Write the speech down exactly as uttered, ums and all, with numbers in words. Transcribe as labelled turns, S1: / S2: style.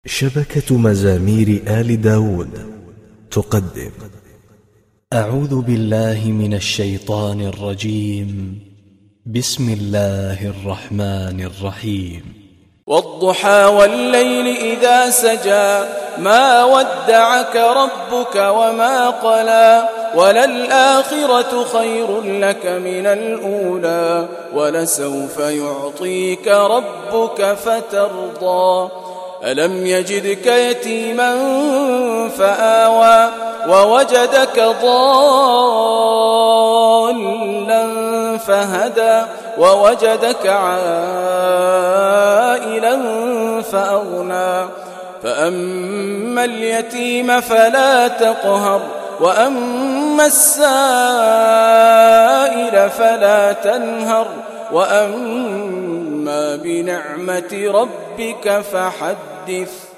S1: شبكة مزامير آل داود تقدم.
S2: أعوذ بالله من الشيطان الرجيم. بسم الله الرحمن الرحيم.
S3: والضحى والليل إذا سجى ما ودعك ربك وما قلى وللآخرة خير لك من الأولى ولسوف يعطيك ربك فترضى ألم يجدك يتيما فآوى ووجدك ضالا فهدى ووجدك عائلا فأغنى فأما اليتيم فلا تقهر وأما السائل فلا تنهر وأما بنعمة ربك فحدث.